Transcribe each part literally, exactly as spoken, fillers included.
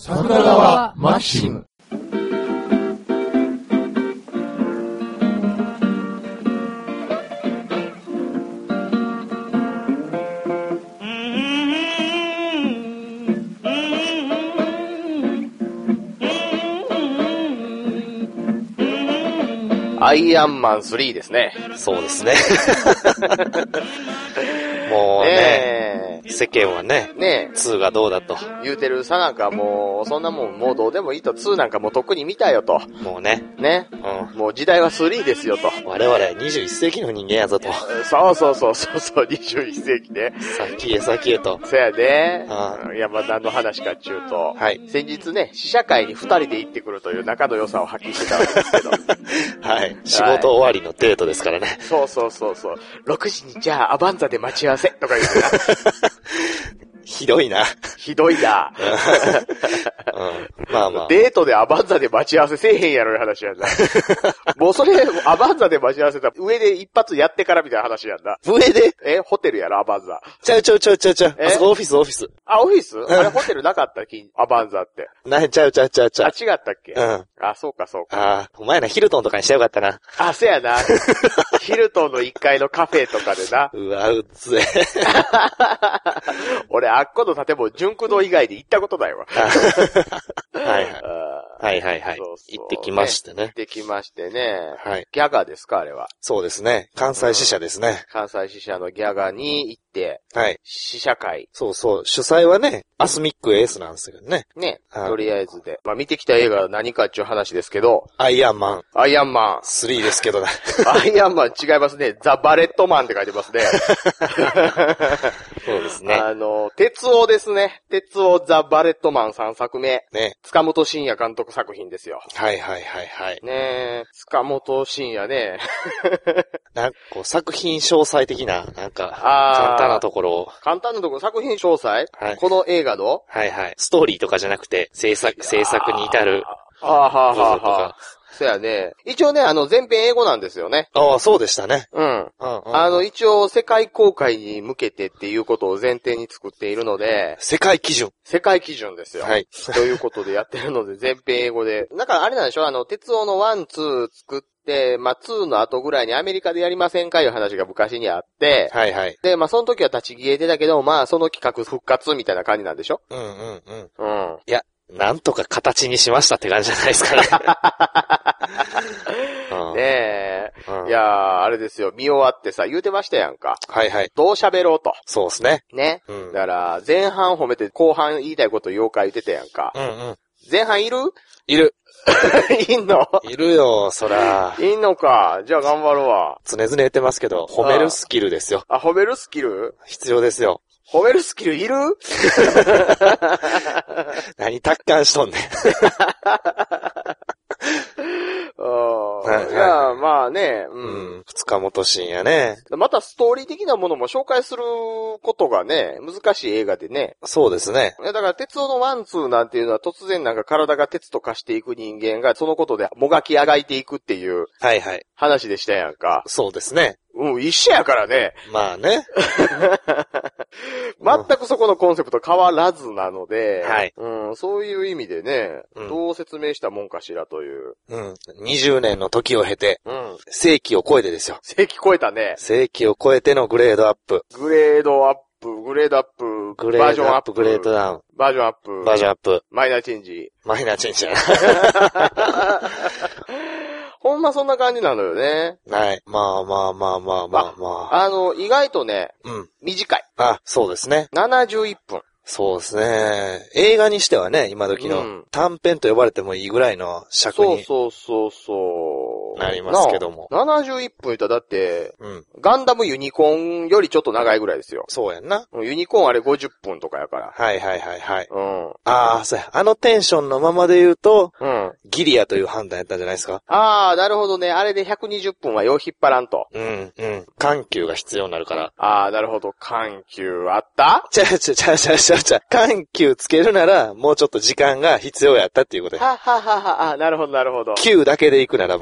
桜川マキシム。 アイアンマンスリーですね。 そうですね。もうね、ね世間はね、ねツーがどうだと言うてるさなんかもう、そんなもんもうどうでもいいと、ツーなんかもうとっくに見たよと。 もうね。 ね。うん。もう時代はスリーですよと。 我々はにじゅういっ世紀の人間やぞと。 そうそうそうそうそう、にじゅういっ世紀ね。 先へ先へと。 そやね。 うん。 いや、まあ何の話かっちゅうと。 はい。 先日ね、試写会に二人で行ってくるという仲の良さを発揮してたわけですけど。 はい。仕事終わりのデートですからね。 そうそうそうそう。ろくじにじゃあアバンザで待ち合わせとか言うてな。 ひどいな。 ひどいな。 うん、まあまあ。 デートでアバンザで待ち合わせせえへんやろいう話やんな。もうそれ、アバンザで待ち合わせたら上で一発やってからみたいな話やんな。 上でえ、ホテルやろ、アバンザ。 ちゃうちゃうちゃうちゃうちゃう。あそこオフィスオフィス。 あ、オフィスあれホテルなかったっけアバンザって。 な、ちゃうちゃうちゃうちゃう。 あ、違ったっけうん。 あ、そうかそうか。 ああ、お前らヒルトンとかにしてよかったな。 あ、せやな。ヒルトンのいっかいのカフェとかでな。 うわ、うっぜ。 俺、あっこの建物、純駆堂以外で行ったことないわ。 はいはい。はいはいはい。 そうそう行ってきましてね。 行ってきましてね。 はい。 ギャガですか、あれは。 そうですね。関西支社ですね。 うん、関西支社のギャガに行って、 はい。 試写会。 そうそう。主催はね、アスミックエースなんですけどね。 ね。とりあえずで。まあ、見てきた映画は何かっていう話ですけど。 アイアンマン。 アイアンマン。 スリーですけどね。 アイアンマン違いますね。ザ・バレットマンって書いてますね。 そうですね。 あの、鉄夫ですね。鉄夫ザ・バレットマンさんさくめ。 ね。 塚本慎也監督作品ですよ。 はいはいはいはい。 ねえ、塚本慎也ね。 なんかこう作品詳細的な、なんか、簡単なところを。 簡単なところ、作品詳細はい。 この映画のはいはい。ストーリーとかじゃなくて、制作、制作に至る。 ああ、はあ、はあ、はあ。そうやね。一応ね、あの、全編英語なんですよね。 ああ、そうでしたね。 うん。うん、うん。あの、一応、世界公開に向けてっていうことを前提に作っているので。 世界基準。 世界基準ですよ。 はい。 ということでやってるので、全編英語で。なんかあれなんでしょあの、鉄夫のワン、ツー作って、まあ、ツーの後ぐらいにアメリカでやりませんかいう話が昔にあって。 はいはい。 で、まあ、その時は立ち消えてたけど、まあ、その企画復活みたいな感じなんでしょうんうんうん。 うん。 いや、なんとか形にしましたって感じじゃないですかね。 うん、ねえ、うん。いやー、あれですよ。見終わってさ、言うてましたやんか。 はいはい。 どう喋ろうと。 そうですね。 ね。 うん。 だから、前半褒めて後半言いたいこと言おうか言ってたやんか。 うんうん。 前半いるいる。 いんのいるよ、そら。 いんのか。じゃあ頑張ろうわ。 常々言ってますけど、褒めるスキルですよ。 あ、褒めるスキル必要ですよ。 褒めるスキルいる何達観しとんねん。 いや、まあね、うん。 塚本慎也ね。 またストーリー的なものも紹介することがね、難しい映画でね。 そうですね。 だから鉄夫のワンツーなんていうのは突然なんか体が鉄と化していく人間がそのことでもがきあがいていくっていう。はいはい。話でしたやんか。 そうですね。 うん、一緒やからね。 まあね。 全くそこのコンセプト変わらずなので、 はい。 うん、そういう意味でね、うん、どう説明したもんかしらという。 うん。にじゅうねんの時を経て、 うん。 世紀を超えてですよ。 世紀超えたね。 世紀を超えてのグレードアップ。 グレードアップ、グレードアップ、 グレードアップ、グレードダウン。 バージョンアップ。 バージョンアップ。 マイナーチェンジ。 マイナーチェンジ。 ほんまそんな感じなのよね。 はい。まあまあまあまあまあまあ。 あの、意外とね、 うん。 短い。 あ、そうですね。 ななじゅういっぷん。 そうですね。映画にしてはね、今時の短編と呼ばれてもいいぐらいの尺に。 そうそうそうそう。 なりますけども。 ななじゅういっぷん言ったらだって、 うん、 ガンダムユニコーンよりちょっと長いぐらいですよ。 そうやんな。 ユニコーンあれごじゅっぷんとかやから。 はいはいはいはい。 うん。 ああ、そうや。あのテンションのままで言うと、 うん。 ギリアという判断やったんじゃないですか。 ああ、なるほどね。あれでひゃくにじゅっぷんはよう引っ張らんと。 うん、うん。緩急が必要になるから。 ああ、なるほど。緩急あったちゃちゃちゃちゃちゃちゃ。緩急つけるなら、もうちょっと時間が必要やったっていうことや。 ははははは、なるほどなるほど。 急だけで行くならば。 はんはん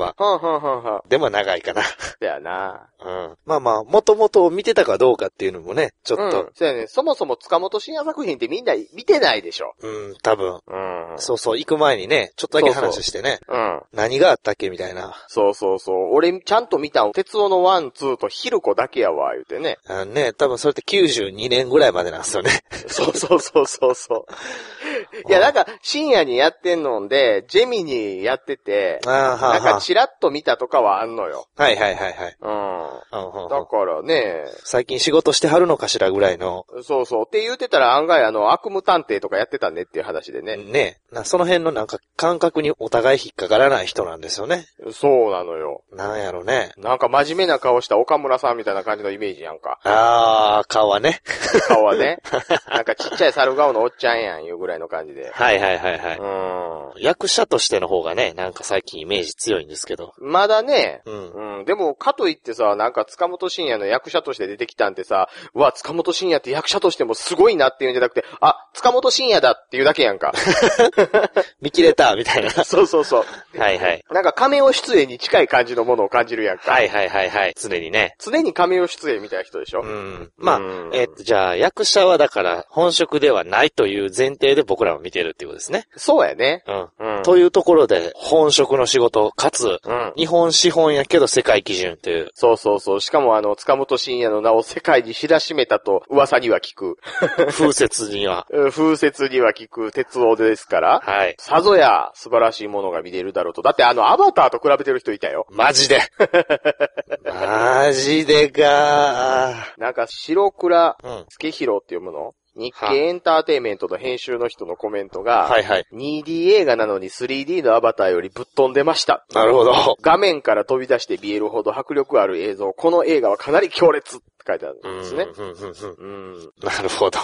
はんはんはん。 でも長いかな。 だよな。 うん。まあまあ、もともと見てたかどうかっていうのもね、ちょっと。 うん。そうやね。そもそも塚本慎也作品ってみんな見てないでしょ。 うん、多分。 うん。 そうそう、行く前にね、ちょっとだけ話してね。 そうそう。うん。 何があったっけみたいな。 そうそうそう。俺、ちゃんと見た鉄夫のワン、ツーとヒルコだけやわ、言うてね。 あのね、多分それってきゅうじゅうにねんぐらいまでなんですよね。 そうそうそうそうそう。いや、なんか、深夜にやってんので、ジェミニやってて、 あーはーはーなんかチラッと見たとかはあんのよ。 はいはいはいはい。 うん。 うんうん、 だからね、 最近仕事してはるのかしらぐらいの。 そうそう。って言ってたら案外あの、悪夢探偵とかやってたねっていう話でね。 ね。なその辺のなんか感覚にお互い引っかからない人なんですよね。 そうなのよ。 なんやろね。 なんか真面目な顔した岡村さんみたいな感じのイメージやんか。 あー、顔はね。 顔はね。なんかちっちゃい猿顔のおっちゃんやんいうぐらいの感じで。 はいはいはいはい。 うん。 役者としての方がね、なんか最近イメージ強いんですけど。 まだね、 うん。 うん。でも、かといってさ、なんか塚本慎也の役者として出てきたんってさ、うわ、塚本慎也って役者としてもすごいなっていうんじゃなくて、あ、塚本慎也だっていうだけやんか。 見切れたみたいな。 そうそうそう。 はいはい。 なんかカメオ出演に近い感じのものを感じるやんか。 はいはいはいはい。常にね。 常にカメオ出演みたいな人でしょ。 うん。まあ、 うんえっと、じゃあ、役者はだから本職ではないという前提で僕らも見てるっていうことですね。 そうやね。 うん。 うん。 というところで、本職の仕事、かつ、 うん。 日本資本やけど世界基準という。 そうそうそう。しかもあの、塚本慎也の名を世界に知らしめたと噂には聞く。 風説には。 風説には聞く鉄道ですから。 はい。 さぞや素晴らしいものが見れるだろうと。だってあの、アバターと比べてる人いたよ。 マジで。マジでかー。 なんか、白倉うん。 助弘っていうもの日経エンターテイメントの編集の人のコメントが、 はいはい。 ツーディー 映画なのに スリーディー のアバターよりぶっ飛んでました。 なるほど。 画面から飛び出して見えるほど迫力ある映像。この映画はかなり強烈って書いてあるんですね。 うんうんうんうんうん。 なるほど。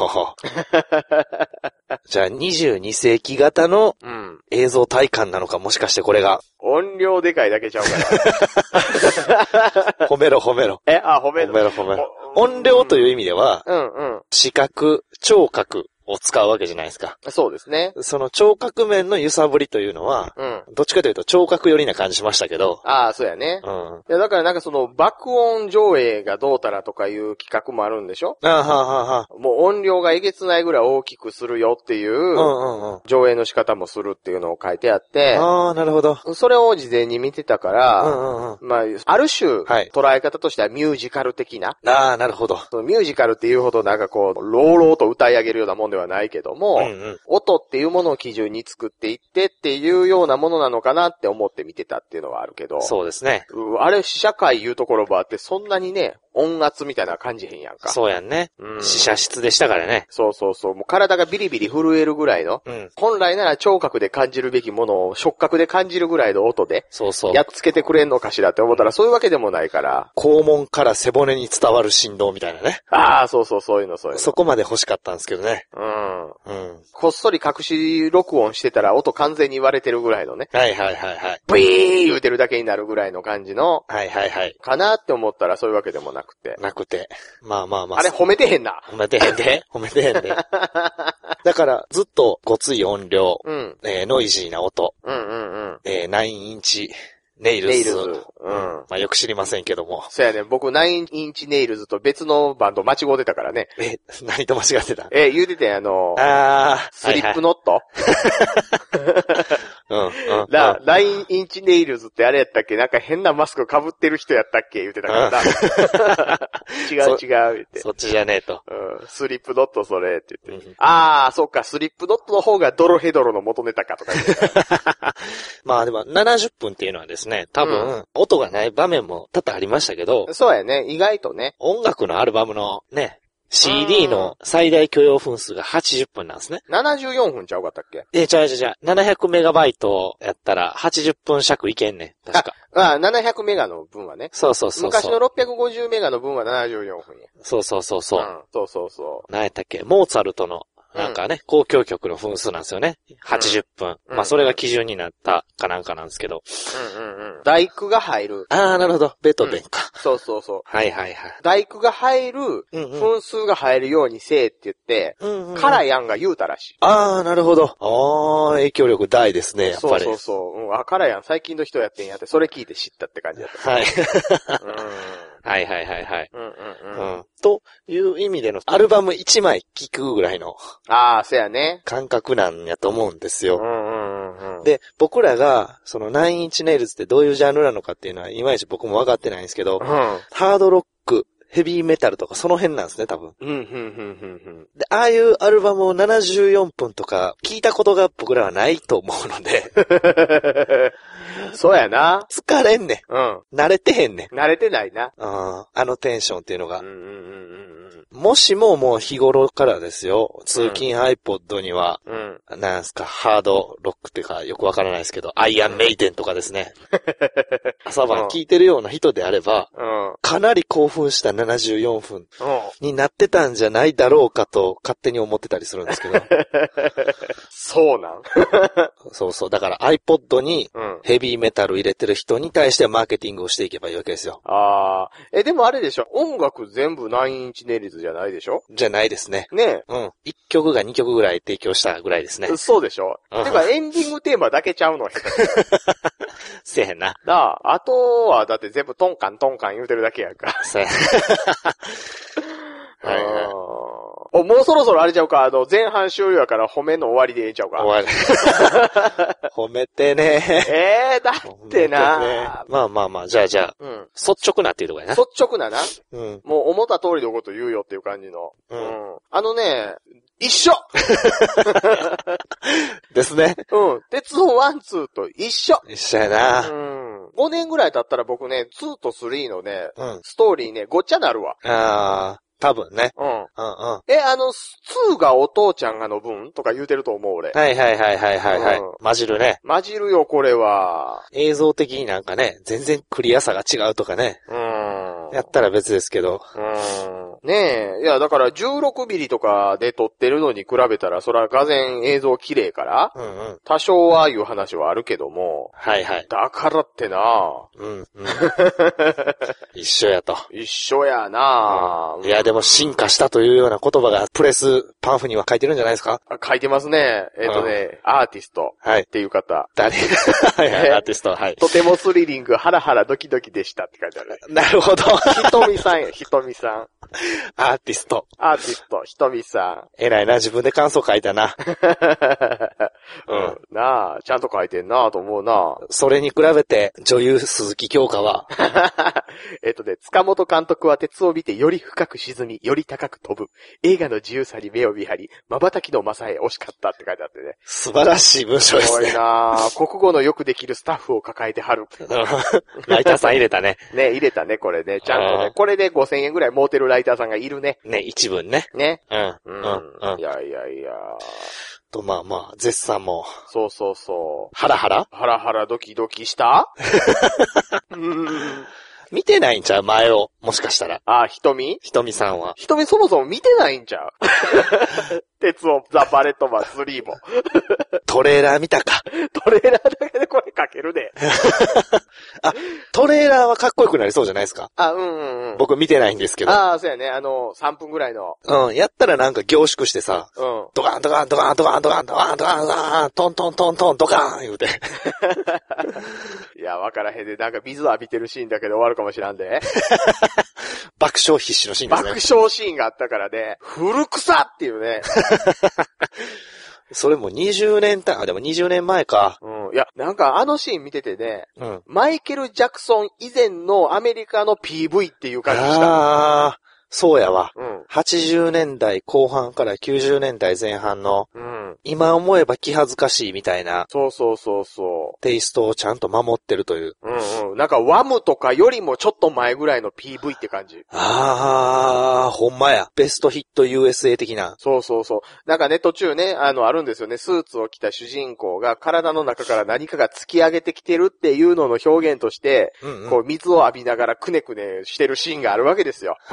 じゃあにじゅうに世紀型のうん映像体感なのか、もしかしてこれが。 音量でかいだけちゃうから。褒めろ褒めろ。 え、あ、褒めろ。 褒めろ褒めろ。音量という意味では、 うんうん。 視覚、聴覚を使うわけじゃないですか。 そうですね。 その聴覚面の揺さぶりというのは、 うん。 どっちかというと聴覚寄りな感じしましたけど。 ああ、そうやね。 うん。 いや、だからなんかその爆音上映がどうたらとかいう企画もあるんでしょ？ ああ、はあ、はあ、はあ。 もう音量がえげつないぐらい大きくするよっていう、 うんうんうん。 上映の仕方もするっていうのを書いてあって、 ああ、なるほど。 それを事前に見てたから、 うんうんうん。 まあ、ある種、 はい、 捉え方としてはミュージカル的な。 ああ、なるほど。 そのミュージカルっていうほどなんかこう、朗々と歌い上げるようなもんではないけども、うんうん、音っていうものを基準に作っていってっていうようなものなのかなって思って見てたっていうのはあるけど。 そうですね。 あれ、試写会いうところばあってそんなにね、音圧みたいな感じへんやんか。 そうやんね。うん、試写室でしたからね。 そうそうそう。もう体がビリビリ震えるぐらいの、うん、本来なら聴覚で感じるべきものを触覚で感じるぐらいの音で、 そうそう。 やっつけてくれんのかしらって思ったら、そういうわけでもないから。 肛門から背骨に伝わる振動みたいなね。 ああ、そうそう、そういうの、そういうの。 そこまで欲しかったんですけどね。 うん。うん。 こっそり隠し録音してたら音完全に割れてるぐらいのね。 はいはいはいはい。 ブイーン言うてるだけになるぐらいの感じの。 はいはいはい。 かなって思ったらそういうわけでもなくて。 なくて。まあまあまあ。 あれ褒めてへんな。 褒めてへんで。褒めてへんで。だからずっとごつい音量、うん、えー、ノイジーな音、 うんうんうん、 えー、ナインインチネイルズ。 ネイルズ。うん。 まあよく知りませんけども。 そうやね。僕ナインインチネイルズと別のバンド間違ってたからね。 え、何と間違ってた？ え、言うててあのー、 あー、 スリップノット、 うん、うん。 な、ナインインチネイルズってあれやったっけ？なんか変なマスク被ってる人やったっけ言うてたからな。違う違う言って。 そっちじゃねえと。 うん。スリップノットそれって言って。うん、あー、そっか、スリップノットの方がドロヘドロの元ネタかとか言って。 まあでもななじゅっぷんっていうのはですね、多分、うん、音がない場面も多々ありましたけど。 そうやね。意外とね。 音楽のアルバムのね、シーディー の最大許容分数がはちじゅっぷんなんですね。 ななじゅうよんぷんちゃうかったっけ？ え、ちゃうちゃうちゃう。ななひゃくメガバイトやったらはちじゅっぷん尺いけんねん。確か。 あ、あななひゃくメガの分はね。 そうそうそうそう。 昔のろっぴゃくごじゅうメガの分はななじゅうよんぷんや。 そうそうそうそう。うん、 そうそうそう。 何やったっけ？モーツァルトのなんかね、うん、交響曲の分数なんですよね。はちじゅっぷん。うん、まあそれが基準になったかなんかなんですけど。 うんうんうん。大工が入る。 ああ、なるほど。ベートーベンか、 うん。そうそうそう。 はいはいはい。 大工が入る、分数が入るようにせえって言って、うんうん、カラヤンが言うたらしい。 ああ、なるほど。ああ、影響力大ですね、やっぱり。 そうそうそう。うん、あ、カラヤン最近の人やってんやって、それ聞いて知ったって感じだった。 はい。うんはいはいはいはい。うんうんうん。うん。という意味での、アルバムいちまい聴くぐらいの。 ああ、そうやね。 感覚なんやと思うんですよ。 うんうんうんうん。 で、僕らが、そのナインインチネイルズってどういうジャンルなのかっていうのは、いまいち僕も分かってないんですけど、うん、ハードロック、ヘビーメタルとかその辺なんですね、多分。うん、うん、うん、うん。で、ああいうアルバムをななじゅうよんぷんとか聞いたことが僕らはないと思うので。 そうやな。 疲れんねん。うん。慣れてへんねん。慣れてないな。 うん。あのテンションっていうのが。 うんうんうんうんうん。もしももう日頃からですよ、通勤 iPod には、うん。なんすか、ハードロックっていうかよくわからないですけど、アイアンメイデンとかですね。朝晩聞いてるような人であれば、うん。かなり興奮したななじゅうよんぷんになってたんじゃないだろうかと勝手に思ってたりするんですけど。 そうなんそうそう。だから iPod にヘビーメタル入れてる人に対してマーケティングをしていけばいいわけですよ。 ああ。え、でもあれでしょ、音楽全部ナインインチネイルズじゃないでしょ？ じゃないですね。 ねえ。うん。いっきょくがにきょくぐらい提供したぐらいですね。 そうでしょ？うん、てかエンディングテーマだけちゃうの下手せえへんな。 なあ、あとはだって全部トンカントンカン言うてるだけやんか。そうや。はいはい。お、もうそろそろあれちゃうか、あの、前半終了やから褒めの終わりでええちゃうか。終わり。 褒めてね。 ええー、だってな、ね。 まあまあまあ、じゃあじゃあ、うん、率直なっていうとこやな。 率直なな。うん。もう思った通りのこと言うよっていう感じの。うん。うん、あのね、一緒ですね。 うん。鉄道ワン、ツーと一緒。 一緒やな。 うん。ごねんぐらい経ったら僕ね、ツーとスリーのね、うん、ストーリーね、ごっちゃなるわ。 ああ。多分ね。うん。うんうん。 え、あの、ツーがお父ちゃんがの分とか言うてると思う俺。 はいはいはいはいはいはい。うん、混じるね。 混じるよ、これは。 映像的になんかね、全然クリアさが違うとかね。うん。やったら別ですけど。 うん。ねえ。いや、だからじゅうろくミリとかで撮ってるのに比べたら、そら画面映像綺麗から、うんうん、多少はいう話はあるけども。 はいはい。 だからってなうん。うん、 一緒やと。 一緒やな、 うん、いや、でも進化したというような言葉がプレスパンフには書いてるんじゃないですか？ 書いてますね。えっ、ー、とね、うん、アーティストっていう方。はい、 誰はいはい、アーティスト、はい。 とてもスリリング、ハラハラドキドキでしたって書いてある。 なるほど。 ひとみさんや、ひとみさん。 アーティスト。 アーティスト、ひとみさん。偉いな、自分で感想書いたな。 うん。なあ、ちゃんと書いてんなあと思うな。 それに比べて、女優鈴木京香は。 えっとね、塚本監督は鉄を見てより深く沈み、より高く飛ぶ。映画の自由さに目を見張り、瞬きの正へ惜しかったって書いてあってね。 素晴らしい文章ですね。 すごいなあ。国語のよくできるスタッフを抱えてはる。 ライターさん入れたね。 ね、入れたね、これね。ちゃんとね。これでごせんえんぐらい儲てるライターさんがいるね。 ね、一文ね。 ね。 うん。うん。 うん。いやいやいや。 と、まあまあ、絶賛も。 そうそうそう。 ハラハラハラハラドキドキした見てないんちゃう前を。もしかしたら。 あ、ひとみひとみさんは。 ひとみそもそも見てないんちゃう鉄をザ・バレットマンスリーも。 トレーラー見たか。 トレーラーだけでこれ書けるで。 あ、トレーラーはかっこよくなりそうじゃないですか。 あ、うんうんうん。 僕見てないんですけど。 ああ、そうやね。あの、さんぷんぐらいの。 うん、やったらなんか凝縮してさ、うん。ドカンドカンドカンドカンドカンドカンドカンドカントントントントンドカン言うて。 いや、わからへんで、なんか水浴びてるシーンだけで終わるかもしらんで。 爆笑必至のシーンですね。 爆笑シーンがあったからね、古臭っていうね。 それもにじゅうねんた、あ、でもにじゅうねんまえか。 うん。いや、なんかあのシーン見ててね、うん、マイケル・ジャクソン以前のアメリカの ピーブイ っていう感じした。 ああ、そうやわ。うん。はちじゅうねんだいこう半からきゅうじゅうねんだいぜん半の、うん。今思えば気恥ずかしいみたいな。 そうそうそうそう。 テイストをちゃんと守ってるという。 うんうん。なんかワムとかよりもちょっと前ぐらいの ピーブイ って感じ。 ああ、ほんまや。ベストヒット ユーエスエー 的な。 そうそうそう。なんかね、途中ね、あの、あるんですよね。スーツを着た主人公が体の中から何かが突き上げてきてるっていうのの表現として、うんうん、こう水を浴びながらくねくねしてるシーンがあるわけですよ。 はいはいはい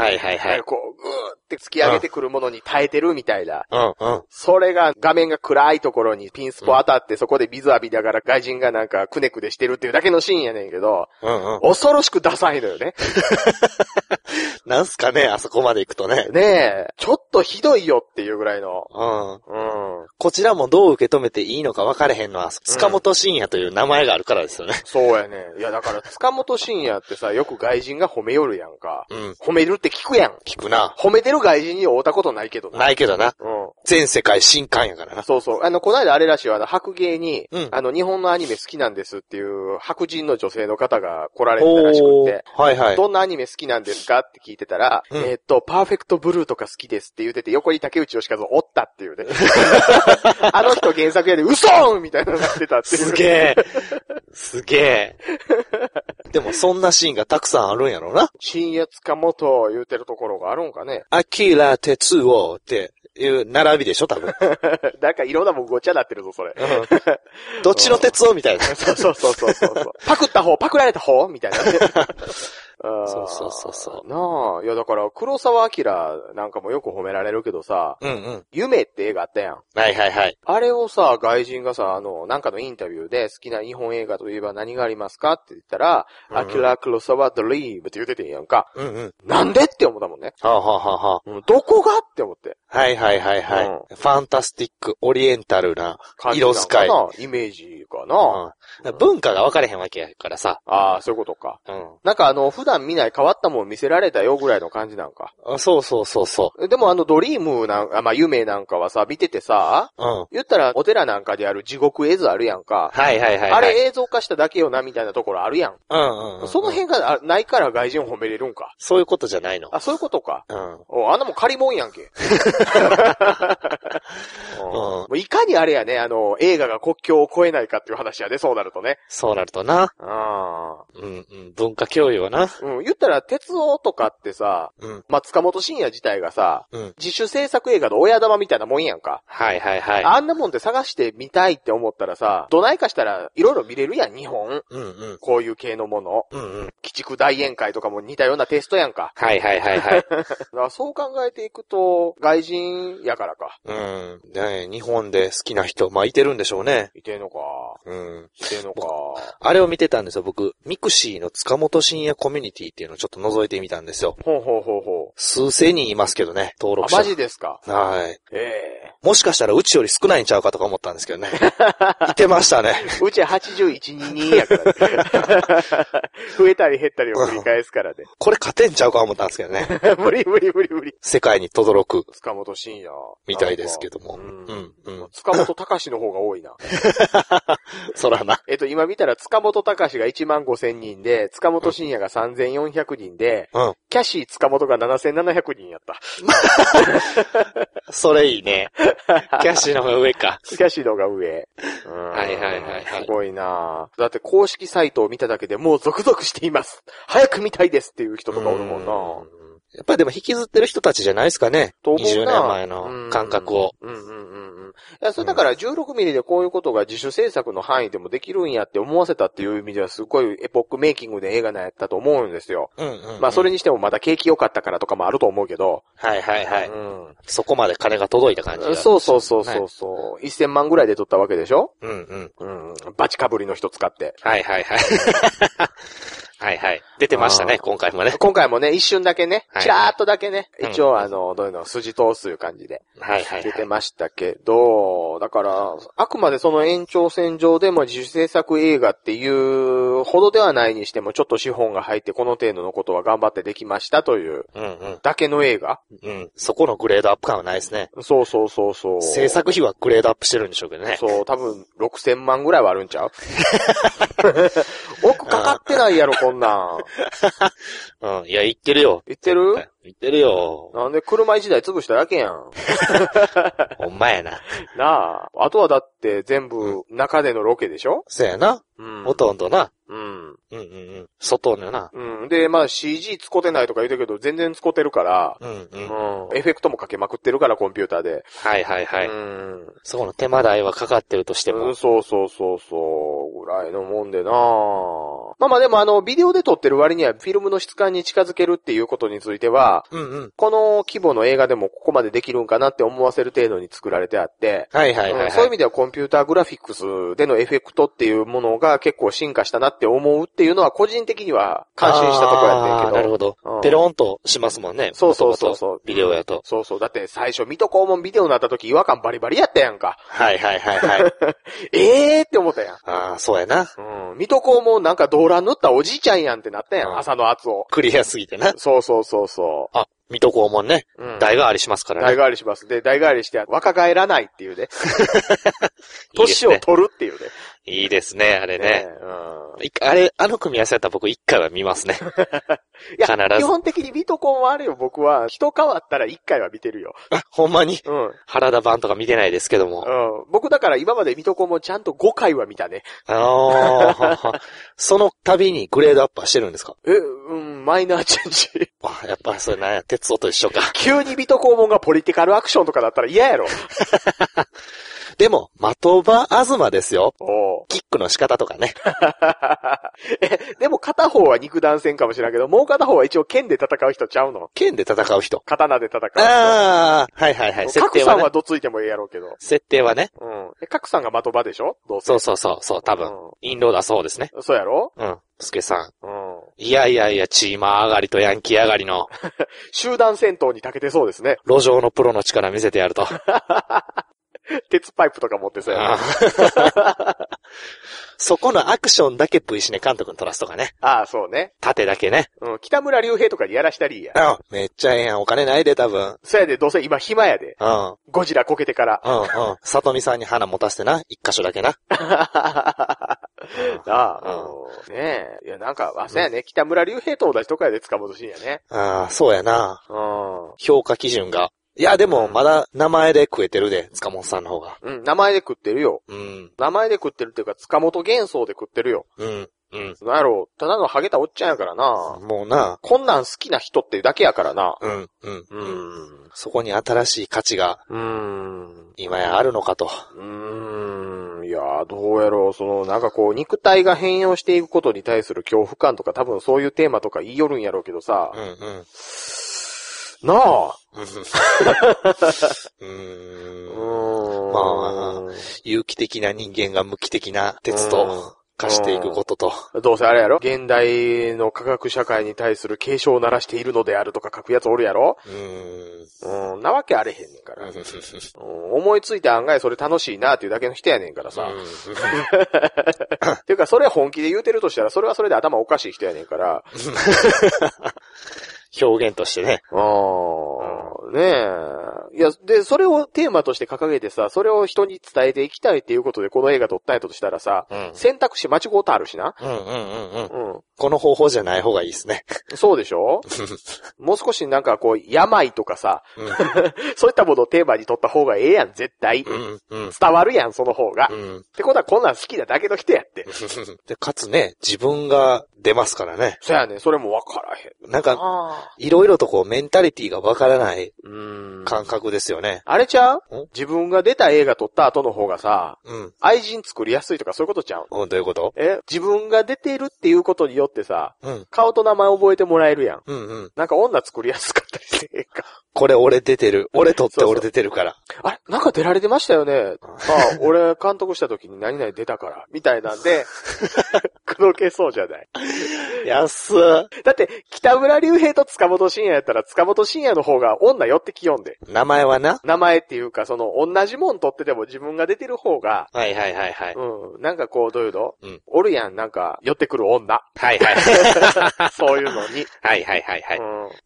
はい。 こう、ぐーって突き上げてくるものに耐えてるみたいな。 うんうん。 それが画面が暗いところにピンスポ当たって、うん、そこで水浴びながら外人がなんかくねくねしてるっていうだけのシーンやねんけど、うんうん、恐ろしくダサいのよね。 なんすかね、あそこまで行くとね。 ねえ、ちょっとひどいよっていうぐらいの。 うん。うん。こちらもどう受け止めていいのか分かれへんのは、塚本慎也という名前があるからですよね。 そうやね。いやだから塚本慎也ってさ、よく外人が褒めよるやんか。うん。褒めるって聞くやん。 聞くな。 褒めてる外人に会うたことないけどな。ないけどな。うん。全世界新刊やからな。 そうそう。あの、この間あれらしいわ、あの、白芸に、うん、あの、日本のアニメ好きなんですっていう白人の女性の方が来られてたらしくて。はいはい。どんなアニメ好きなんですかって聞いてたら、うん、えー、っと、パーフェクトブルーとか好きですって言ってて、横に竹内義和おったっていうね。あの人原作やで、嘘ーみたいなのがってたっていう。 すげえ。すげえ。でもそんなシーンがたくさんあるんやろな。 新越塚本言うてるところがあるんかね。 アキラ哲夫っていう並びでしょ多分。 なんかいろんなもんごっちゃなってるぞそれ。うん、 どっちの哲夫みたいな。 そうそうそうそうそう。パクった方、パクられた方みたいな。 そうそうそうそう。 なあ。いやだから、黒澤明なんかもよく褒められるけどさ、うんうん。夢って映画あったやん。 はいはいはい。 あれをさ、外人がさ、あの、なんかのインタビューで好きな日本映画といえば何がありますかって言ったら、アキラ黒澤ドリームって言っててんやんか。うんうん。なんでって思ったもんね。はあ、はあははあ、うん、どこがって思って。 はいはいはいはい、うん。ファンタスティック、オリエンタルな色使い。 なイメージかな、 うん。文化が分かれへんわけやからさ。 ああ、そういうことか。うん。なんかあの、普段見ない変わったもん見せられたよぐらいの感じなんか。 あ、そうそうそうそう。 でもあのドリームなんか、まあ夢なんかはさ、見ててさ、うん。言ったらお寺なんかである地獄絵図あるやんか。 はいはいはい、はい。 あれ映像化しただけよなみたいなところあるやん。うんうん、うん。その辺がないから外人を褒めれるんか。 そういうことじゃないの。 あ、そういうことか。うん。お、あんなもん借りもんやんけ。うん、いかにあれやね、あの、映画が国境を越えないかっていう話やで、そうなるとね。 そうなるとな。あうんうん。文化教養はな。 うん。言ったら、鉄道とかってさ、うん。まあ、塚本慎也自体がさ、うん。自主制作映画の親玉みたいなもんやんか。 はいはいはい。 あんなもんで探してみたいって思ったらさ、どないかしたらいろいろ見れるやん、日本。うんうん。こういう系のもの。うんうん。鬼畜大宴会とかも似たようなテストやんか。 はいはいはいはい。 だからそう考えていくと、外人やからか。 うん。ね、日本で好きな人、まあ、いてるんでしょうね。 いてんのか。うん。いてんのか。 あれを見てたんですよ、僕。ミクシーの塚本慎也コミュニティっていうのをちょっと覗いてみたんですよ。 ほうほうほうほう。 数千人いますけどね、登録者。 あ、マジですか。 はい。ええー。もしかしたらうちより少ないんちゃうかとか思ったんですけどね。いてましたね。 うちははちじゅういちにんにんやからね。増えたり減ったりを繰り返すからね。 これ勝てんちゃうか思ったんですけどね。 無理無理無理無理。 世界に轟く。 塚本慎也。 みたいですけども。うん。 うん。うん。塚本隆の方が多いな。 そらな。 えっと、今見たら塚本隆がいちまんごせんにんで、塚本慎也がさんぜんよんひゃくにんで、うん、キャシー塚本がななせんななひゃくにんやった。 それいいね。キャシーの方が上か。 キャシーの方が上。うん、はいはいはいはい。すごいなぁ。だって公式サイトを見ただけでもうゾクゾクしています。早く見たいですっていう人とかおるもんなぁ。 やっぱりでも引きずってる人たちじゃないですかね。にじゅうねんまえの感覚を。うんうんうんうん。いや、それだからじゅうろくミリでこういうことが自主制作の範囲でもできるんやって思わせたっていう意味ではすごいエポックメイキングで映画なんやったと思うんですよ。うんうん、うん。まあそれにしてもまだ景気良かったからとかもあると思うけど。 はいはいはい。うん。そこまで金が届いた感じ、ね。 そうそうそうそうそう。いっせんまんぐらいで撮ったわけでしょ。うんうん。うん。バチかぶりの人使って。 はいはいはい。はいはい。出てましたね、今回もね。 今回もね、一瞬だけね、チラーっとだけね、はい、一応あの、どういうの、筋通すいう感じで。はいはい、はい。出てましたけど、だから、あくまでその延長線上でも自主制作映画っていうほどではないにしても、ちょっと資本が入ってこの程度のことは頑張ってできましたという、うんうん、だけの映画。 うん。そこのグレードアップ感はないですね。 そうそうそうそう。 制作費はグレードアップしてるんでしょうけどね。 そう、多分ろくせんまんぐらいはあるんちゃう奥かかってないやろ、こんなん。 うん。いや、言ってるよ。 言ってる言ってるよ。 なんで車一台潰しただけやん。 ほんまやな。 なあ。あとはだって全部中でのロケでしょ、うん、 そうやな。うん。ほとんどな。うん。うんうんうん。外のな。 うん。で、まあ シージー 使ってないとか言うてるけど、全然使ってるから、うんうん。うん。エフェクトもかけまくってるから、コンピューターで。 はいはいはい。うん。そこの手間代はかかってるとしても。 うん、そうそうそうそう。ぐらいのもんでなぁ。 まあまあでもあの、ビデオで撮ってる割にはフィルムの質感に近づけるっていうことについては、うんうん、この規模の映画でもここまでできるんかなって思わせる程度に作られてあって、 はいはいはい、はいうん、 そういう意味ではコンピューターグラフィックスでのエフェクトっていうものが結構進化したなって思うっていうのは個人的には感心したところやねんけど。 なるほど。うん、ペロンとしますもんね。 そうそうそうそう。 ビデオやと。 そうそう。だって最初水戸黄門ビデオになった時違和感バリバリやったやんか。 はいはいはいはい。 えーって思ったやん。 ああ、そうやな。 うん。水戸黄門なんか動乱塗ったおじいちゃんやんってなったやん。うん、朝の圧を。 クリアすぎてな。 そうそうそうそう。 あ、水戸黄門ね。うん。代替わりしますからね。 代替わりします。で、代替わりして若返らないっていうね。年を取るっていうね。 いいですね、あれね。ねうん、あれ、あの組み合わせやったら僕一回は見ますね。 いや、必ず。基本的に水戸黄門あれよ、僕は。人変わったら一回は見てるよ。 あ、ほんまにうん。原田版とか見てないですけども。 うん。僕だから今まで水戸黄門ちゃんとごかいは見たね。 ああ。その度にグレードアップはしてるんですか？ え、うん、マイナーチェンジ。 あ、やっぱそれなんや、鉄道と一緒か。 急に水戸黄門がポリティカルアクションとかだったら嫌やろ。 でも、的場東ですよ。 おキックの仕方とかね。 え、でも片方は肉弾戦かもしれないけど、もう片方は一応剣で戦う人ちゃうの？ 剣で戦う人。 刀で戦う人。 ああ、はいはいはい。 設定はね。角さんはどついてもいいやろうけど。 設定はね。 うん。え、角さんが的場でしょ？どうせ。 そうそうそう、そう、多分。うん、インローだそうですね。 そうやろ？ うん。スケさん。うん。いやいやいや、チーマー上がりとヤンキー上がりの。 集団戦闘に長けてそうですね。 路上のプロの力見せてやると。 鉄パイプとか持ってそうやな。 そこのアクションだけ V シネ監督に撮らすとかね。 ああ、そうね。 縦だけね。 うん。北村隆平とかにやらしたりいいや。 あめっちゃええやん。お金ないで、多分。 そうやで、どうせ今暇やで。 うん。 ゴジラこけてから。 うんうん。里見さんに花持たせてな。一箇所だけな。 ああ、うん。ねえ。いや、なんか、あ、そうやね。北村隆平と同じとこやで、塚本慎也ね。 ああ、そうやな。 うん。 評価基準が。いや、でも、まだ名前で食えてるで、塚本さんの方が。 うん、名前で食ってるよ。 うん。 名前で食ってるっていうか、塚本幻想で食ってるよ。 うん。うん。 なんやろう、ただのハゲたおっちゃんやからな。 もうな。 こんなん好きな人っていうだけやからな。 うん、うん、うん。そこに新しい価値が、 うん。 今やあるのかと。 うーん。いやー、どうやろう、その、なんかこう、肉体が変容していくことに対する恐怖感とか、多分そういうテーマとか言いよるんやろうけどさ。 うん、うん。 なあ。 うーん。まあ、有機的な人間が無機的な鉄と化していくことと。 どうせあれやろ？現代の科学社会に対する警鐘を鳴らしているのであるとか書くやつおるやろ？ うーん。うん。なわけあれへんねんから。うん、思いついて案外それ楽しいなっていうだけの人やねんからさ。っていうかそれ本気で言うてるとしたらそれはそれで頭おかしい人やねんから。 表現としてね。 ああ、うん、ねえ。いや、で、それをテーマとして掲げてさ、それを人に伝えていきたいっていうことでこの映画撮ったんやとしたらさ、うん、選択肢間違うとあるしな。 うんうんうんうん。うん、この方法じゃない方がいいですね。 そうでしょもう少しなんかこう、病とかさ、うん、そういったものをテーマに撮った方がええやん、絶対。 うんうん、 伝わるやん、その方が。 うん、 ってことはこんなん好きなだけの人やって。 で、かつね、自分が出ますからね。 そうやね、それもわからへん。 なんか、いろいろとこうメンタリティがわからない感覚ですよね。 あれちゃう？自分が出た映画撮った後の方がさ、 うん、 愛人作りやすいとかそういうことちゃう？ うん、どういうこと？ え、自分が出てるっていうことによってさ、 うん、 顔と名前覚えてもらえるやん。 うんうん、 なんか女作りやすかったりしてへんか。 これ俺出てる。俺撮って俺出てるから。 そうそう、あれなんか出られてましたよね。ああ、俺監督した時に何々出たから。みたいなんで、口説けそうじゃない。 安だって、北村隆平と塚本慎也やったら、塚本慎也の方が女寄ってきよんで。 名前はな。 名前っていうか、その、同じもん撮ってても自分が出てる方が。 はいはいはいはい。 うん。なんかこう、どういうの？ うん。 おるやん、なんか、寄ってくる女。 はいはい。 そういうのに。 はいはいはいはい。 うん。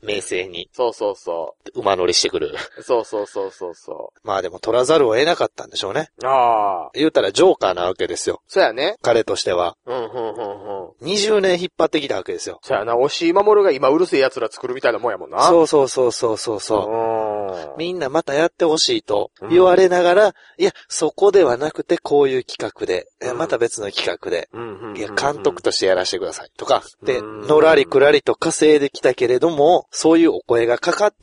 名声に。 そうそうそう。 馬乗りしてくる。 そうそうそうそうそう。 まあでも取らざるを得なかったんでしょうね。 ああ。 言うたらジョーカーなわけですよ。 そうやね。 彼としては。 うん、うん、うん、うん。 にじゅうねん引っ張ってきたわけですよ。 そうやな。押井守が今うるせえ奴ら作るみたいなもんやもんな。 そうそうそうそうそうそう。みんなまたやってほしいと言われながら、うん、いや、そこではなくてこういう企画で、うん、また別の企画で、うん、いや、監督としてやらせてくださいとか、で、のらりくらりと稼いできたけれども、そういうお声がかかってこなくな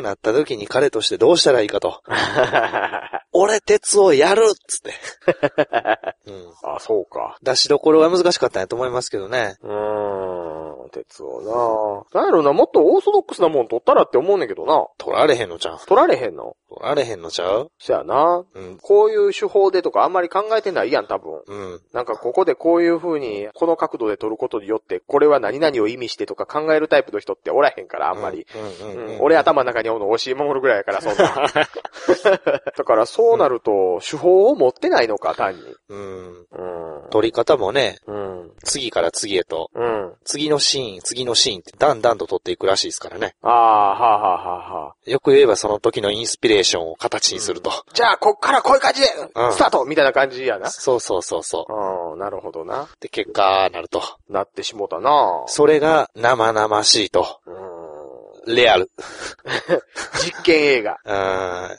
なった時に彼としてどうしたらいいかと。俺、鉄をやるっつって。うん、 あ、そうか。 出しどころが難しかったんやと思いますけどね。 うーん、鉄をな。なんやろな、もっとオーソドックスなもん取ったらって思うねんけどな。 取られへんのちゃう？ 取られへんの？ 取られへんのちゃう？ そやな、うん。こういう手法でとかあんまり考えてないやん、多分。うん。なんかここでこういう風に、この角度で撮ることによって、これは何々を意味してとか考えるタイプの人っておらへんから、あんまり。俺頭の中におるの押し守るぐらいやから、そんな。だからそうなると、手法を持ってないのか、単に。うん。 うん、撮り方もね、うん、次から次へと、うん、次のシーン、次のシーンってだんだんと撮っていくらしいですからね。 ああ、はあはあはあはあ。 よく言えばその時のインスピレーションを形にすると。うん、 じゃあ、こっからこういう感じで、スタート、うん、みたいな感じやな。 そうそうそうそう。 うん、なるほどな。 で、結果、なると。 なってしもたな。 それが生々しいと。うんレアル。 実験映画。 うん。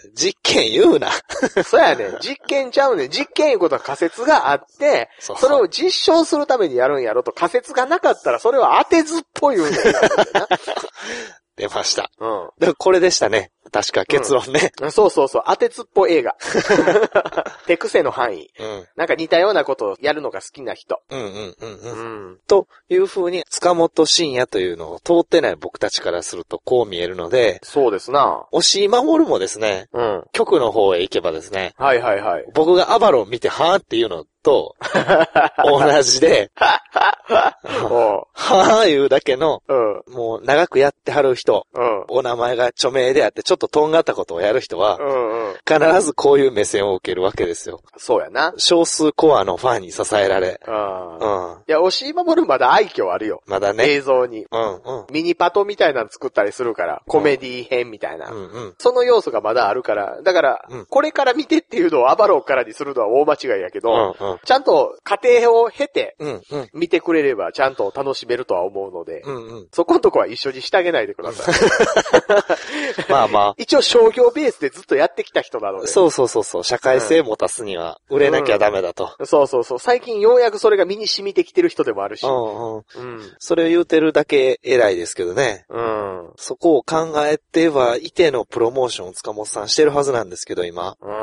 実験言うな。 そうやねん。実験ちゃうねん。実験いうことは仮説があって、そ, それを実証するためにやるんやろと仮説がなかったらそれは当てずっぽい言うんだよな。 出ました。うん。でもこれでしたね。確か結論ね、 うん。そうそうそう。当てつっぽ映画。手癖の範囲、うん。なんか似たようなことをやるのが好きな人。うんうんうんうん。 うん、という風に、塚本慎也というのを通ってない僕たちからするとこう見えるので。 そうですな。 押井守もですね。うん。局の方へ行けばですね。 はいはいはい。 僕がアバロン見てはぁっていうのと、同じで、はぁ言うだけの、うん、もう長くやってはる人、うん、お名前が著名であってちょっととんがったことをやる人は、うんうん、必ずこういう目線を受けるわけですよ。 そうやな。 少数コアのファンに支えられ。うん。 うん、いや、押井守まだ愛嬌あるよ。 まだね。 映像に。うんうん。ミニパトみたいなの作ったりするから、コメディ編みたいな。うんうん、その要素がまだあるから、だから、うん、これから見てっていうのをアバロンからにするのは大間違いやけど、うんうん、ちゃんと過程を経て、見てくれればちゃんと楽しめるとは思うので、うんうん、そこのとこは一緒にしてあげないでください。 まあまあ。 一応商業ベースでずっとやってきた人なので。 そうそうそうそう。社会性持たすには売れなきゃダメだと、 うん。そうそうそう。最近ようやくそれが身に染みてきてる人でもあるし。 うんうん。うん、それを言うてるだけ偉いですけどね。うん。そこを考えてはいてのプロモーションを塚本さんしてるはずなんですけど、今。うん。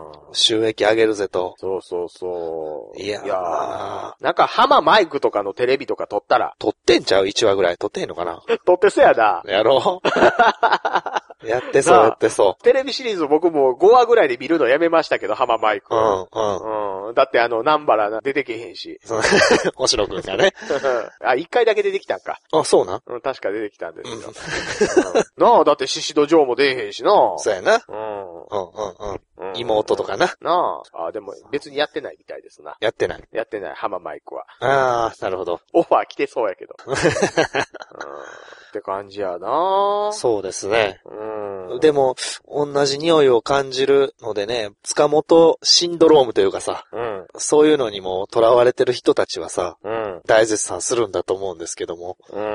収益上げるぜと。 そうそうそう。 いやー。 いやーなんかハママイクとかのテレビとか撮ったら。 撮ってんちゃう ?いち 話ぐらい撮ってんのかな撮ってそうやな。 やろうやってそうやってそう。 テレビシリーズ僕もごわぐらいで見るのやめましたけど、ハママイク。うんうん。うん。だってあの、ナンバラ出てけへんし。 星野くんがね。 あ、一回だけ出てきたんか。 あ、そうな。 うん、確か出てきたんですよ。うん、なあ、だってシシドジョーも出えへんしな。 そうやな。うん。うんうんうん。妹とかな。 なあ。あ、でも別にやってないみたいですな。 やってない。 やってない、ハママイクは。 ああ、なるほど。 オファー来てそうやけど。うん、って感じやな。 そうですね。うん。でも、同じ匂いを感じるのでね、塚本シンドロームというかさ、うん、そういうのにも囚われてる人たちはさ、うん、大絶賛するんだと思うんですけども、うん、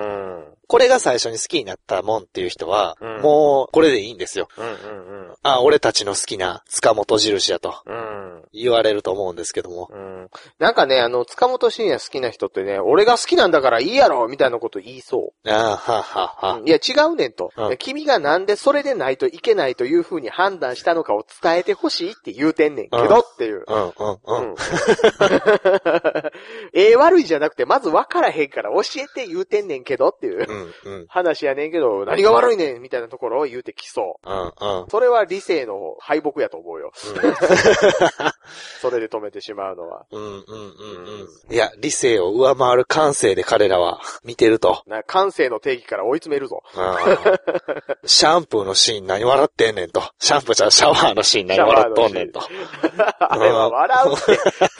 これが最初に好きになったもんっていう人は、うん、もうこれでいいんですよ。うんうんうん、あ、俺たちの好きな塚本印だと、うん、言われると思うんですけども、うん。 なんかね、あの、塚本慎也好きな人ってね、俺が好きなんだからいいやろみたいなこと言いそう。ああ、ははは、うん。いや、違うねんと、うん。君がなんでそれでないといけないという風に判断したのかを伝えてほしいって言うてんねんけど、うん、っていう。うん、うん、うん。ええ悪いじゃなくて、まず分からへんから教えて言うてんねんけどっていう、うんうん、話やねんけど、何が悪いねんみたいなところを言うてきそう。うんうん、それは理性の敗北やと思うよ。うん、それで止めてしまうのは。うんうんうんうん 、いや、理性を上回る感性で彼らは見てると。 な感性の定義から追い詰めるぞ。 シャンプーのシーン何笑ってんねんと。シャンプーじゃシャワーのシーン何笑っとんねんと。 あれは笑うって、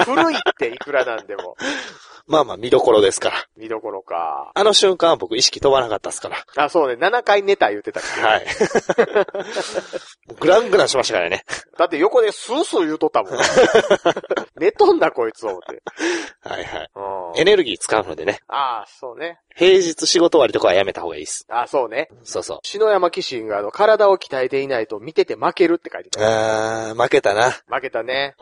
古いっていくらなんでも。 まあまあ見どころですから。 見どころか。 あの瞬間は僕意識飛ばなかったですから。 あ、そうね。ななかい寝た言ってたっけ。はい。 グラングランしましたからね。 だって横でスースー言うとったもん。寝とんだこいつをって。 はいはい。エネルギー使うのでね。 ああ、そうね。 平日仕事終わりとかはやめた方がいいです。 あ、そうね。 そうそう。 篠山紀信があの、体を鍛えていないと見てて負けるって書いてた。 あー、負けたな。 負けたね。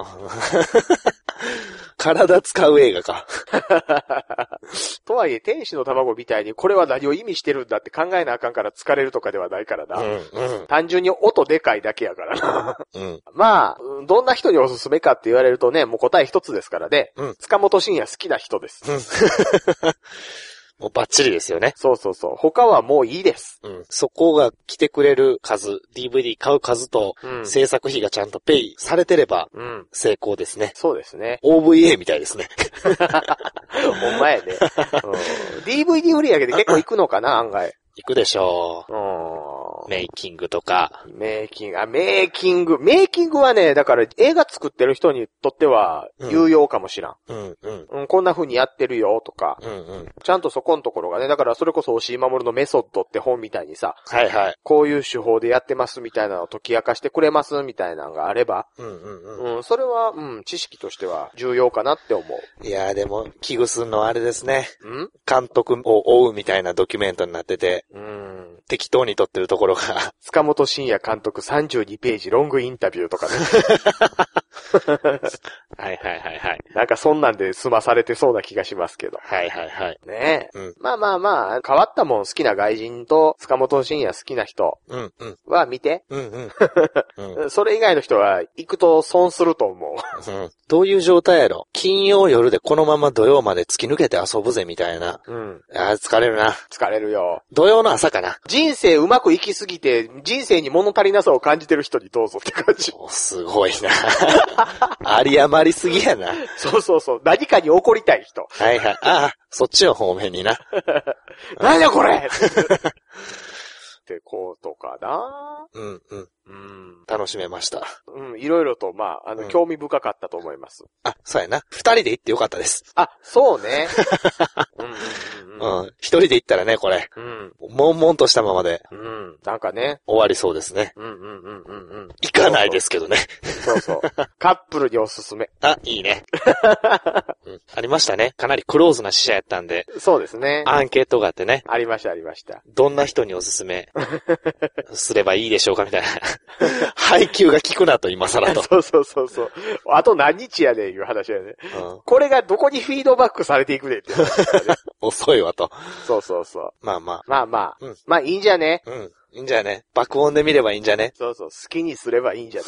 体使う映画か。 とはいえ、天使の卵みたいにこれは何を意味してるんだって考えなあかんから疲れるとかではないからな。 うんうん、 単純に音でかいだけやからな。 うん、 まあ、どんな人におすすめかって言われるとね、もう答え一つですからね。うん、塚本慎也好きな人です。 うんもうバッチリですよね。 そうそうそう。他はもういいです。 うん。そこが来てくれる数、ディーブイディー 買う数と、うん、制作費がちゃんとペイされてれば、うん、成功ですね。 そうですね。 オーブイエー みたいですね。 ほんまやね、うん。ディーブイディー 売り上げで結構行くのかな、案外。 行くでしょう。うん。メイキングとか。 メイキング、あ、メイキング。メイキングはね、だから映画作ってる人にとっては有用かもしらん。うん、うん、うん。こんな風にやってるよとか。うん、うん。ちゃんとそこのところがね、だからそれこそ押井守のメソッドって本みたいにさ。はいはい。こういう手法でやってますみたいなのを解き明かしてくれますみたいなのがあれば。うん、うん、うん。うん、それは、うん、知識としては重要かなって思う。 いやーでも、危惧するのはあれですね。ん監督を追うみたいなドキュメントになってて。うん。適当に撮ってるところが。 塚本慎也監督さんじゅうにページロングインタビューとかね。 はいはいはいはい。 なんかそんなんで済まされてそうな気がしますけど。 はいはいはい。 ねえ。うん、まあまあまあ、変わったもん好きな外人と塚本慎也好きな人は見て。うんうんうん、それ以外の人は行くと損すると思う。 うん、どういう状態やろ？金曜夜でこのまま土曜まで突き抜けて遊ぶぜみたいな。うん。あ疲れるな。 疲れるよ。 土曜の朝かな。 人生うまくいきすぎて、人生に物足りなさを感じてる人にどうぞって感じ。 すごいな。あり余りすぎやな。 そうそうそう。何かに怒りたい人。 はいはい。ああ、そっちの方面にな。 なんだこれってことかな。 うんうん。うん、楽しめました。 うん、いろいろと、まあ、あの、うん、興味深かったと思います。 あ、そうやな。二人で行ってよかったです。 あ、そうね。うんうんうんうん。一人で行ったらね、これ。うん。悶々としたままで。 うん。なんかね。 終わりそうですね。うんうんうんうんうん。行かないですけどね。 そうそう。カップルにおすすめ。 あ、いいね。うん。ありましたね。かなりクローズな試写やったんで。 そうですね。 アンケートがあってね。 ありましたありました。 どんな人におすすめすればいいでしょうかみたいな。配給が効くなと今更と。 そうそうそうそう。あと何日やねんいう話やね、うん。これがどこにフィードバックされていくねんって話だね。 遅いわと。 そうそうそう。 まあまあ。 まあまあ。うん、まあいいんじゃね。 うん。いいんじゃね。爆音で見ればいいんじゃね。 そうそう。好きにすればいいんじゃね。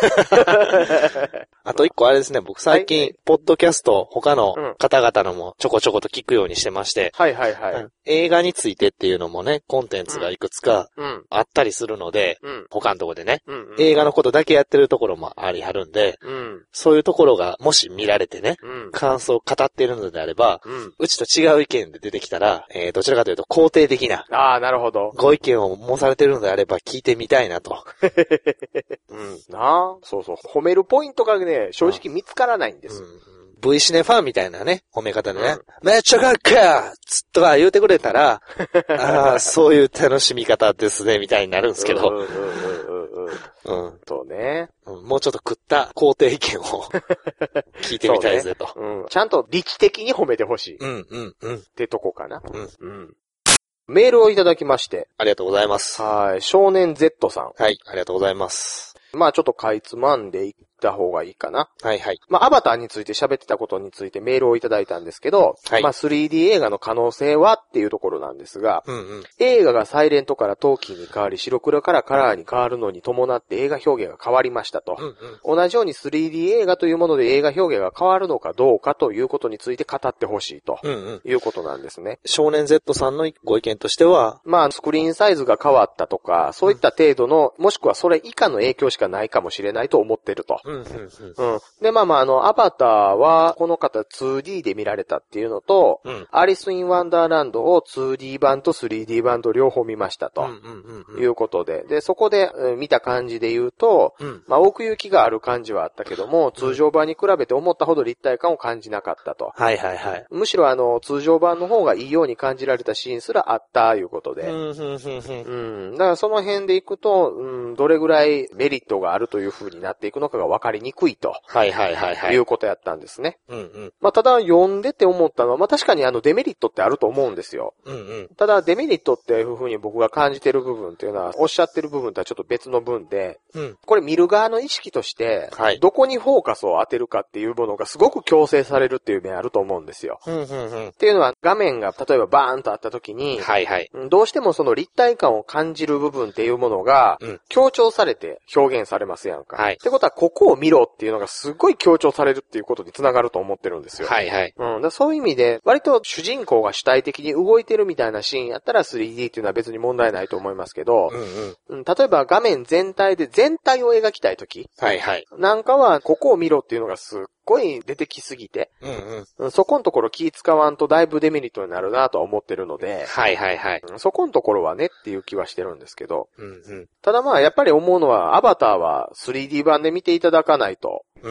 あと一個あれですね。僕最近、はい、ポッドキャスト、他の方々のもちょこちょこと聞くようにしてまして。 はいはいはい。うん、 映画についてっていうのもね、コンテンツがいくつかあったりするので、うん、他のところでね、うんうん、映画のことだけやってるところもありはるんで、うん、そういうところがもし見られてね、うん、感想を語っているのであれば、うん、うちと違う意見で出てきたら、えー、どちらかというと肯定的な、 ああ、なるほど。 ご意見を申されてるのであれば聞いてみたいなと。 うん、なあ、そうそう。褒めるポイントがね、正直見つからないんです。うん、 V シネファンみたいなね、褒め方でね、うん、めっちゃかっけーつっとか言うてくれたら、ああ、そういう楽しみ方ですね、みたいになるんですけど。うんうんうんうん。 そうね、 うん。もうちょっと食った肯定意見を聞いてみたいぜと、 ねうん。ちゃんと理知的に褒めてほしい。 うんうんうん。 ってとこかな。うんうん。メールをいただきまして。 ありがとうございます。 はい。少年 Z さん。 はい。ありがとうございます。 まあちょっとかいつまんでいった方がいいかな。 はいはい。 まあアバターについて喋ってたことについてメールをいただいたんですけど、はい、まあ スリーディー 映画の可能性はっていうところなんですが、うんうん、映画がサイレントからトーキーに変わり白黒からカラーに変わるのに伴って映画表現が変わりましたと、うんうん。同じように スリーディー 映画というもので映画表現が変わるのかどうかということについて語ってほしいと、うんうん、いうことなんですね。 少年 Z さんのご意見としては、 まあスクリーンサイズが変わったとか、そういった程度の、もしくはそれ以下の影響しかないかもしれないと思ってると。うんうんうんうん、で、まあまあ、あの、アバターは、この方 ツーディー で見られたっていうのと、うん、アリス・イン・ワンダーランドを ツーディー 版と スリーディー 版と両方見ましたと、うんうんうんうん、いうことで、で、そこで、うん、見た感じで言うと、うん、まあ、奥行きがある感じはあったけども、通常版に比べて思ったほど立体感を感じなかったと。 はいはいはい。 むしろ、あの、通常版の方がいいように感じられたシーンすらあった、いうことで。うん、うん、うん。だからその辺でいくと、うん、どれぐらいメリットがあるという風になっていくのかがわかりにくいと。 はいはいはいはい。 いうことやったんですね。 うんうん。 まあ、ただ読んでて思ったのは、まあ、確かにあのデメリットってあると思うんですよ。 うんうん。 ただデメリットっていうふうに僕が感じてる部分っていうのは、おっしゃってる部分とはちょっと別の分で、うん、これ見る側の意識として、はい、どこにフォーカスを当てるかっていうものがすごく強制されるっていう面あると思うんですよ。うんうんうん、っていうのは画面が例えばバーンとあった時に、はいはい、どうしてもその立体感を感じる部分っていうものが、うん、強調されて表現されますやんか。はい、ってことはここを見ろっていうのがすごい強調されるっていうことにつながると思ってるんですよ。はいはい。うん、だそういう意味で、割と主人公が主体的に動いてるみたいなシーンやったら スリーディー っていうのは別に問題ないと思いますけど、うんうん、例えば画面全体で全体を描きたいとき、はいはい。なんかはここを見ろっていうのがすっごい出てきすぎて、うんうん、そこのところ気使わんとだいぶデメリットになるなとは思ってるので、はいはいはい。そこのところはねっていう気はしてるんですけど、うんうん、ただまあやっぱり思うのはアバターは スリーディー 版で見ていただかないと、うん、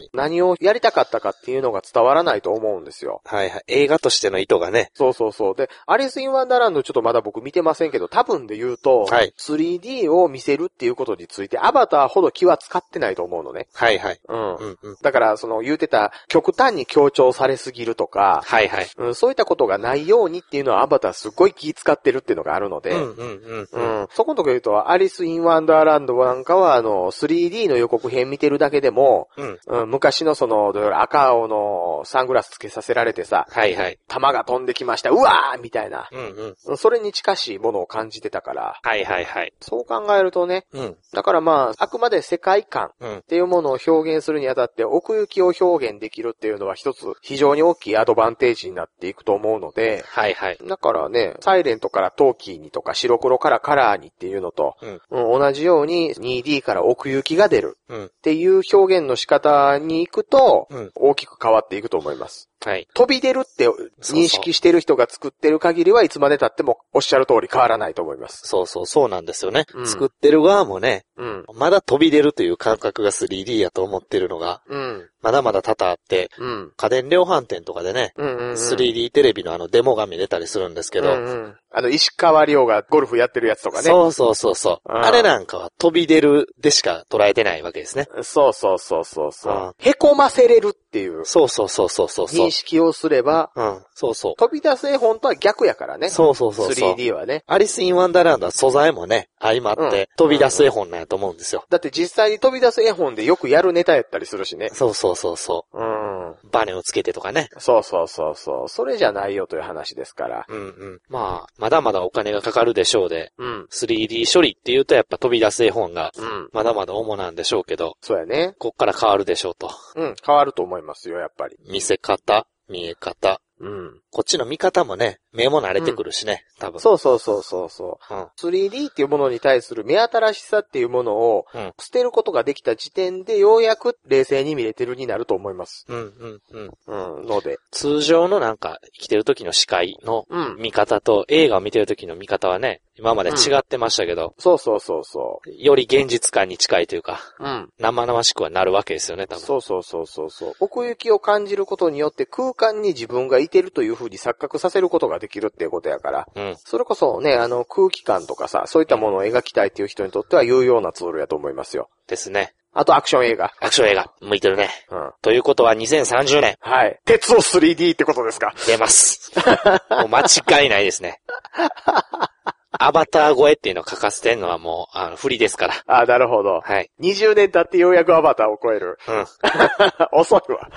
何をやりたかったかっていうのが伝わらないと思うんですよ。はいはい。映画としての意図がね。そうそうそう。で、アリス・イン・ワンダーランドちょっとまだ僕見てませんけど、多分で言うと、はい、スリーディー を見せるっていうことについてアバターほど気は使ってないと思うのね。はいはい。うん。うんうん、だからその言うてた極端に強調されすぎるとか、はいはい。うん、そういったことがないようにっていうのはアバターすごい気使ってるっていうのがあるので、うんうんうんうん、うん。そこのとこ言うと、アリス・イン・ワンダーランドなんかはあの スリーディー の予告編見てるだけでも、うんうん、昔のその赤青のサングラスつけさせられてさ、はいはい。弾が飛んできました、うわーみたいな、うんうん。それに近しいものを感じてたから、はいはいはい。そう考えるとね、うん、だからまあ、あくまで世界観っていうものを表現するにあたって奥行きを表現できるっていうのは一つ非常に大きいアドバンテージになっていくと思うので、はいはい。だからね、サイレントからトーキーにとか白黒からカラーにっていうのと、うんうん、同じように ツーディー から奥行きが出るっていう表現の仕方に行くと、うん、大きく変わっていくと思います。はい。飛び出るって認識してる人が作ってる限りはいつまで経ってもおっしゃる通り変わらないと思います。そうそう、そうなんですよね。うん、作ってる側もね、うん、まだ飛び出るという感覚が スリーディー やと思ってるのが、うん、まだまだ多々あって、うん、家電量販店とかでね、うんうんうん、スリーディー テレビのあのデモが見れたりするんですけど、うんうん、あの石川遼がゴルフやってるやつとかね。そうそうそうそう。あれなんかは飛び出るでしか捉えてないわけですね。そうそうそうそうそう。へこませれるっていう。そうそうそうそうそう。認識をすれば、うん、そうそう。飛び出す絵本とは逆やからね。そうそうそうそう。スリーディー はね。アリス・イン・ワンダーランドは素材もね、相まって、うん、飛び出す絵本なんやと思うんですよ。だって実際に飛び出す絵本でよくやるネタやったりするしね。そうそうそうそう。うん。バネをつけてとかね。そうそうそうそう。それじゃないよという話ですから。うんうん。まあ、まだまだお金がかかるでしょうで、うん、スリーディー 処理って言うとやっぱ飛び出す絵本が、まだまだ主なんでしょうけど、うん、そうやね。こっから変わるでしょうと。うん、変わると思いますよ、やっぱり。見せ方、見え方。うん。こっちの見方もね、目も慣れてくるしね、うん、多分。そうそうそうそうそう、うん。スリーディー っていうものに対する目新しさっていうものを、捨てることができた時点でようやく冷静に見れてるになると思います。うんうんうん。うん。ので。通常のなんか、生きてる時の視界の見方と、うん、映画を見てる時の見方はね、今まで違ってましたけど、うん。そうそうそうそう。より現実感に近いというか、うん。生々しくはなるわけですよね、多分。そうそうそうそうそう。奥行きを感じることによって空間に自分がいてるという風に錯覚させることができるっていうことやから、うん、それこそね、あの空気感とかさ、そういったものを描きたいっていう人にとっては有用なツールやと思いますよ。ですね。あとアクション映画。アクション映画。向いてるね。うん。ということはにせんさんじゅうねん。はい。鉄を スリーディー ってことですか？出ます。もう間違いないですね。アバター超えっていうのを書かせてんのはもう、あの、不利ですから。ああ、なるほど。はい。にじゅうねん経ってようやくアバターを超える。うん。遅いわ。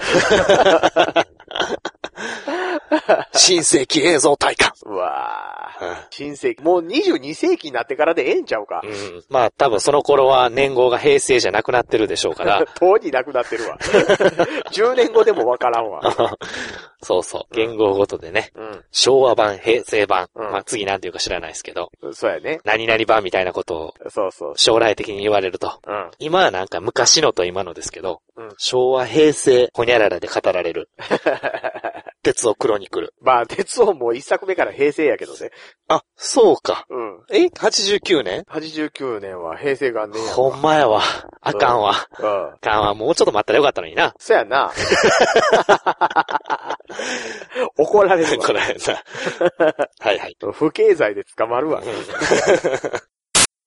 新世紀映像体感。うわぁ、うん。新世紀。もうにじゅうに世紀になってからでええんちゃうか。うん。まあ多分その頃は年号が平成じゃなくなってるでしょうから。とうになくなってるわ。じゅうねんごでもわからんわ。そうそう。言語ごとでね。うん、昭和版、平成版。うん、まあ次なんていうか知らないですけど。そうやね。何々版みたいなことを。そうそう。将来的に言われると。うん、今はなんか昔のと今のですけど。うん、昭和、平成、ほにゃららで語られる。鉄をクロニクル。まあ、鉄をもう一作目から平成やけどね。あ、そうか。うん。え ?はちじゅうきゅうねん ?はちじゅうきゅうねんは平成元年やわ。ほんまやわ。あかんわ。うん。あかんわ。もうちょっと待ったらよかったのにな。そやな。怒られるわ。怒られるな。はいはい。不敬罪で捕まるわ。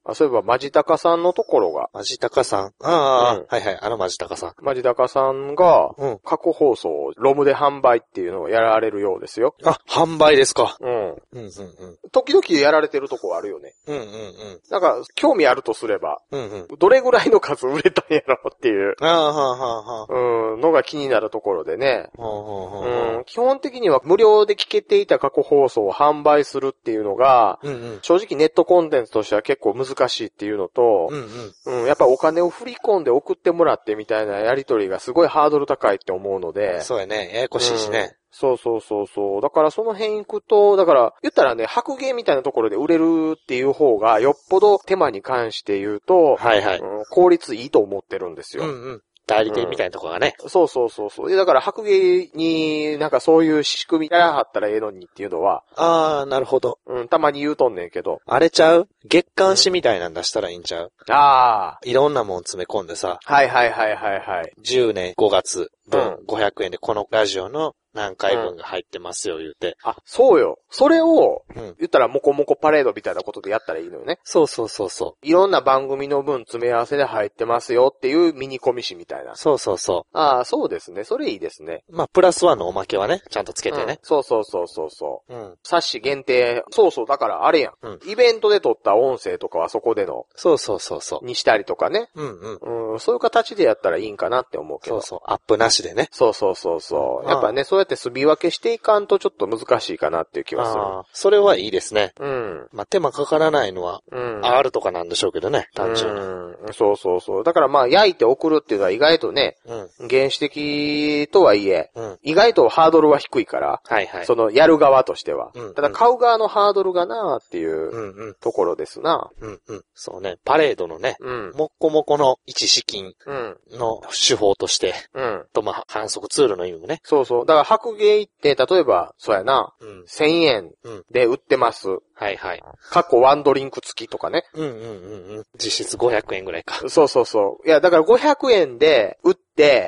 あ、そういえば、マジタカさんのところが。 マジタカさんああ、 うん、 はいはい、あのマジタカさん。 マジタカさんが、 うん、 過去放送をロムで販売っていうのをやられるようですよ。 あ、販売ですか。 うん。うんうんうんうん。 時々やられてるとこあるよね。 うんうんうん。 なんか、興味あるとすれば、 うんうん。 どれぐらいの数売れたんやろっていう。 ああ、はあはあはあ。 うん、のが気になるところでね。 はあはあはあ、 うん、基本的には無料で聞けていた過去放送を販売するっていうのが、 うんうん、 正直ネットコンテンツとしては結構難しいっていうのと、 うんうんうん、やっぱお金を振り込んで送ってもらってみたいなやり取りがすごいハードル高いって思うので。 そうやね。ややこしいしね。うん、 そうそうそうそう。だからその辺行くと、だから言ったらね、白芸みたいなところで売れるっていう方がよっぽど手間に関して言うと、 はいはい、 うん、効率いいと思ってるんですよ。 うんうん。代理店みたいなとこがね、 うん。そうそうそうそう。だから白芸になんかそういう仕組みやらはったらええのにっていうのは。 ああ、なるほど。 うん、たまに言うとんねんけど。 あれちゃう？月刊誌みたいなん出したらいいんちゃう？ ああ。 いろんなもん詰め込んでさ。 はいはいはいはいはい。 じゅうねんごがつ分うん、 ごひゃくえんでこのラジオの何回分が入ってますよ、言うて。 あ、そうよ。それを、 うん、 言ったらモコモコパレードみたいなことでやったらいいのよね。 そうそうそうそう。 いろんな番組の分詰め合わせで入ってますよっていうミニコミ誌みたいな。 そうそうそう。 ああ、そうですね。それいいですね。 まあ、プラスワンのおまけはね、ちゃんとつけてね。うん、 そうそうそうそうそう。 うん。 冊子限定。そうそう。だからあれやん。うん。イベントで撮った音声とかはそこでの。 そうそうそうそう。 にしたりとかね。 うんうん。 うん。そういう形でやったらいいんかなって思うけど。 そうそう。アップなしでね。 そうそうそうそう。やっぱね、そうやって住み分けしていかんとちょっと難しいかなっていう気がする。ああ、それはいいですね。 うん。 まあ、手間かからないのは、うん。アール とかなんでしょうけどね、単純に。うん。 そうそうそう。だからまあ、焼いて送るっていうのは意外とね、うん。原始的とはいえ、うん。意外とハードルは低いから、はいはい。その、やる側としては。うん。ただ、買う側のハードルがなーっていう、うんうん。ところですな。 うんうん。そうね、パレードのね、うん。もっこもこの一資金の手法として、うん。と、まあ、反則ツールの意味もね。 そうそう。だから、白芸って、例えば、そうやな、うん、せんえんで売ってます。うん、 はいはい。 過去ワンドリンク付きとかね。 うんうんうんうん。実質ごひゃくえんぐらいか。 そうそうそう。いや、だからごひゃくえんで売って、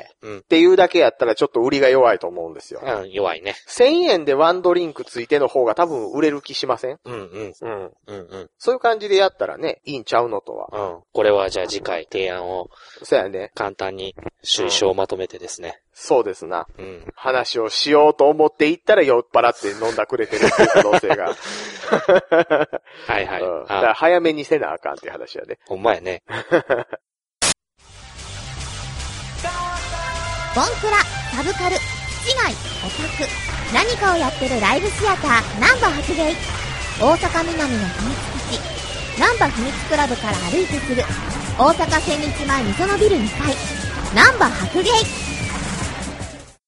うん、っていうだけやったらちょっと売りが弱いと思うんですよ。 うん、弱いね。 せんえんでワンドリンク付いての方が多分売れる気しません？うんうん。うん。うんうん。そういう感じでやったらね、いいんちゃうのとは。 うん。これはじゃあ次回提案を。 そうやね。 簡単に推奨をまとめてですね。うん、 そうですな。うん。話をしようと思っていったら酔っ払って飲んだくれてるっていう可能性が。 はいはい。うん、 だから早めにせなあかんっていう話やね。 ほんまやね。 ボンクラ、サブカル、市外、オタク、何かをやってるライブシアター、ナンバ白芸。大阪南の秘密基地、ナンバ秘密クラブから歩いてすぐ、大阪千日前みそのビルにかい、ナンバ白芸。